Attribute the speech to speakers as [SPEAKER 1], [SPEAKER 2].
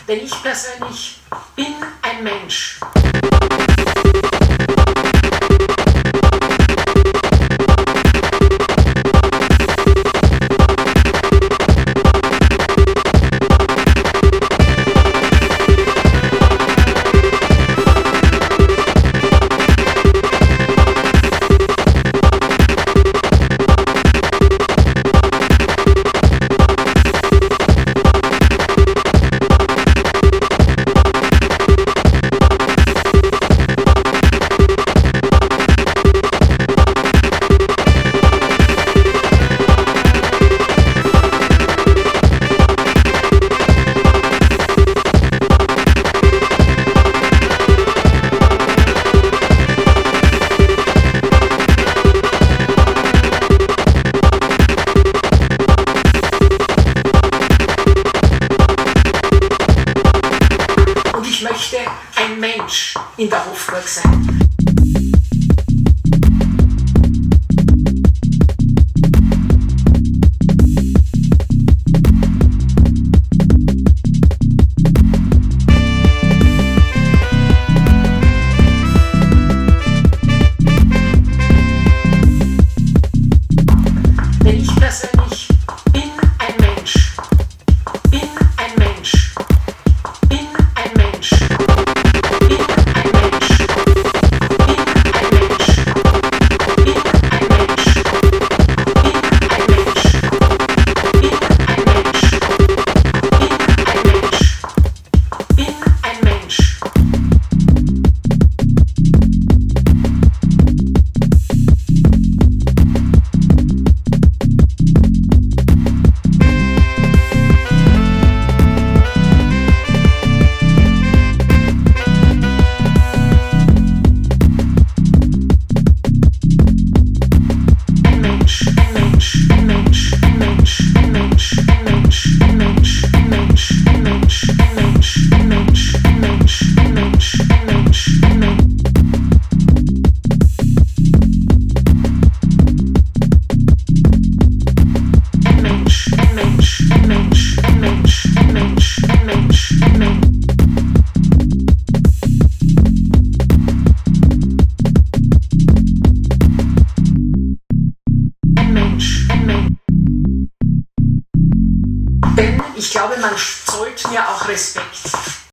[SPEAKER 1] Denn ich persönlich bin ein Mensch. Ich möchte ein Mensch in der Hofburg sein. Denn ich persönlich bin ein Mensch. Bin ein Mensch. Bin ein Mensch. Bin ein Mensch. Bin ein Mensch. Bin ein Mensch. Bin ein Mensch. Bin ein Mensch. Bin ein Mensch. Bin ein Mensch. Denn ich glaube, man zollt mir auch Respekt.